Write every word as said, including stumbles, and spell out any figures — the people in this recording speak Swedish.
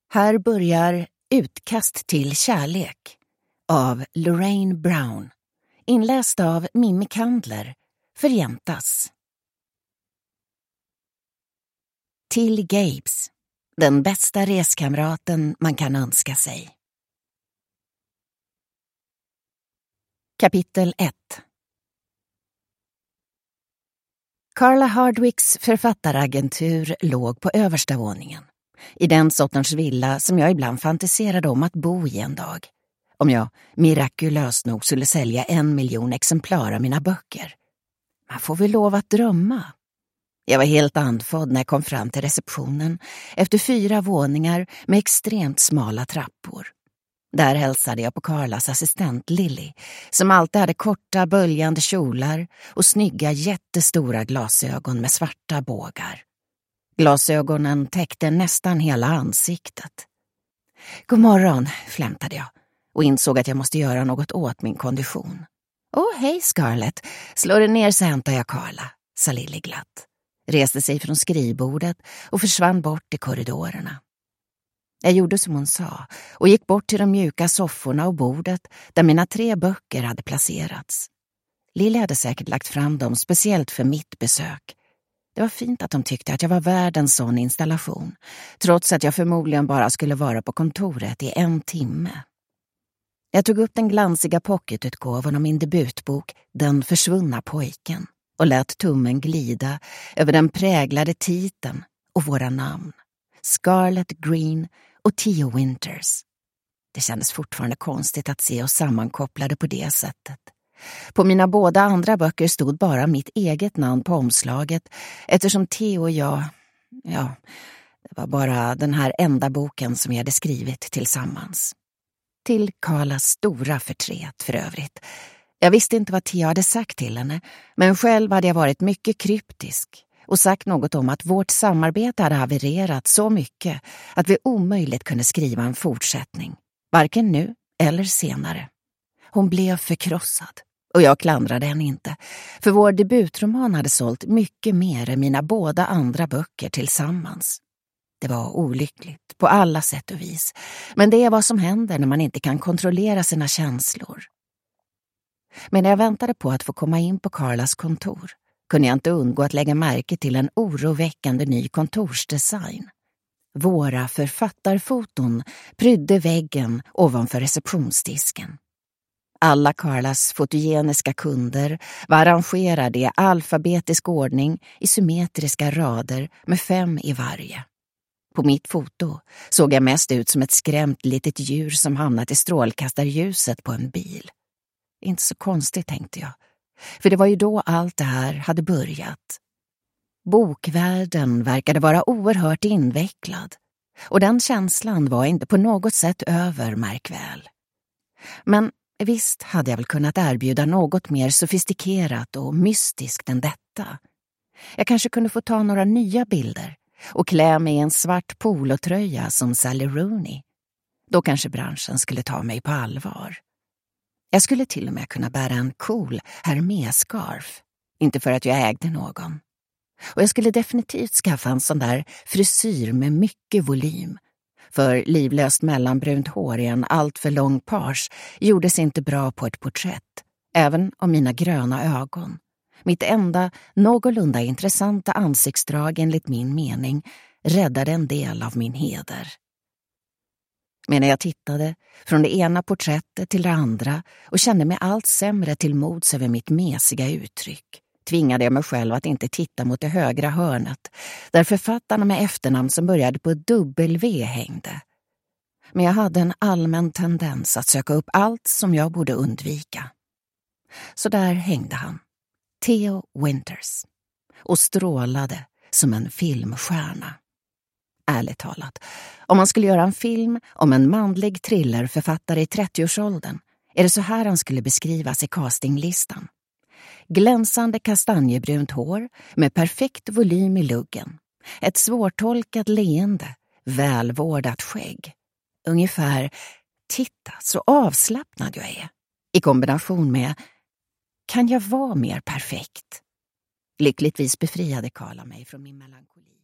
Här börjar Utkast till kärlek av Lorraine Brown, inläst av Mimmi Kandler för Jäntas. Till Gabes, den bästa reskamraten man kan önska sig. Kapitel ett. Carla Hardwicks författaragentur låg på översta våningen, i den sortens villa som jag ibland fantiserade om att bo i en dag, om jag mirakulöst nog skulle sälja en miljon exemplar av mina böcker. Man får väl lov att drömma. Jag var helt andfådd när jag kom fram till receptionen efter fyra våningar med extremt smala trappor. Där hälsade jag på Carlas assistent Lily, som alltid hade korta böljande kjolar och snygga jättestora glasögon med svarta bågar. Glasögonen täckte nästan hela ansiktet. God morgon, flämtade jag och insåg att jag måste göra något åt min kondition. Åh, hej Scarlett, slå dig ner så hämtar jag Carla, sa Lily glatt. Reste sig från skrivbordet och försvann bort i korridorerna. Jag gjorde som hon sa och gick bort till de mjuka sofforna och bordet där mina tre böcker hade placerats. Lily hade säkert lagt fram dem speciellt för mitt besök. Det var fint att de tyckte att jag var värd en sån installation, trots att jag förmodligen bara skulle vara på kontoret i en timme. Jag tog upp den glansiga pocketutgåvan av min debutbok Den försvunna pojken och lät tummen glida över den präglade titeln och våra namn. Scarlett Green och Theo Winters. Det kändes fortfarande konstigt att se oss sammankopplade på det sättet. På mina båda andra böcker stod bara mitt eget namn på omslaget, eftersom Theo och jag, ja, det var bara den här enda boken som jag hade skrivit tillsammans. Till Carlas stora förtret för övrigt. Jag visste inte vad Theo hade sagt till henne, men själv hade jag varit mycket kryptisk och sagt något om att vårt samarbete hade havererat så mycket att vi omöjligt kunde skriva en fortsättning, varken nu eller senare. Hon blev förkrossad och jag klandrade henne inte, för vår debutroman hade sålt mycket mer än mina båda andra böcker tillsammans. Det var olyckligt på alla sätt och vis, men det är vad som händer när man inte kan kontrollera sina känslor. Men när jag väntade på att få komma in på Carlas kontor kunde jag inte undgå att lägga märke till en oroväckande ny kontorsdesign. Våra författarfoton prydde väggen ovanför receptionsdisken. Alla Carlas fotogeniska kunder var arrangerade i alfabetisk ordning i symmetriska rader med fem i varje. På mitt foto såg jag mest ut som ett skrämt litet djur som hamnat i strålkastarljuset på en bil. Inte så konstigt, tänkte jag. För det var ju då allt det här hade börjat. Bokvärlden verkade vara oerhört invecklad. Och den känslan var inte på något sätt över, märk väl. Men visst hade jag väl kunnat erbjuda något mer sofistikerat och mystiskt än detta. Jag kanske kunde få ta några nya bilder och klä mig i en svart polotröja som Sally Rooney. Då kanske branschen skulle ta mig på allvar. Jag skulle till och med kunna bära en cool Hermès-scarf, inte för att jag ägde någon. Och jag skulle definitivt skaffa en sån där frisyr med mycket volym. För livlöst mellanbrunt hår i en allt för lång page gjordes inte bra på ett porträtt, även om mina gröna ögon, mitt enda någorlunda intressanta ansiktsdrag enligt min mening, räddade en del av min heder. Men när jag tittade från det ena porträttet till det andra och kände mig allt sämre till mods över mitt mesiga uttryck, tvingade jag mig själv att inte titta mot det högra hörnet, där författarna med efternamn som började på W hängde. Men jag hade en allmän tendens att söka upp allt som jag borde undvika. Så där hängde han, Theo Winters, och strålade som en filmstjärna. Ärligt talat, om man skulle göra en film om en manlig thrillerförfattare i trettioårsåldern är det så här han skulle beskrivas i castinglistan. Glänsande kastanjebrunt hår med perfekt volym i luggen. Ett svårtolkat leende, välvårdat skägg. Ungefär, titta så avslappnad jag är. I kombination med, kan jag vara mer perfekt? Lyckligtvis befriade Carla mig från min melankoli.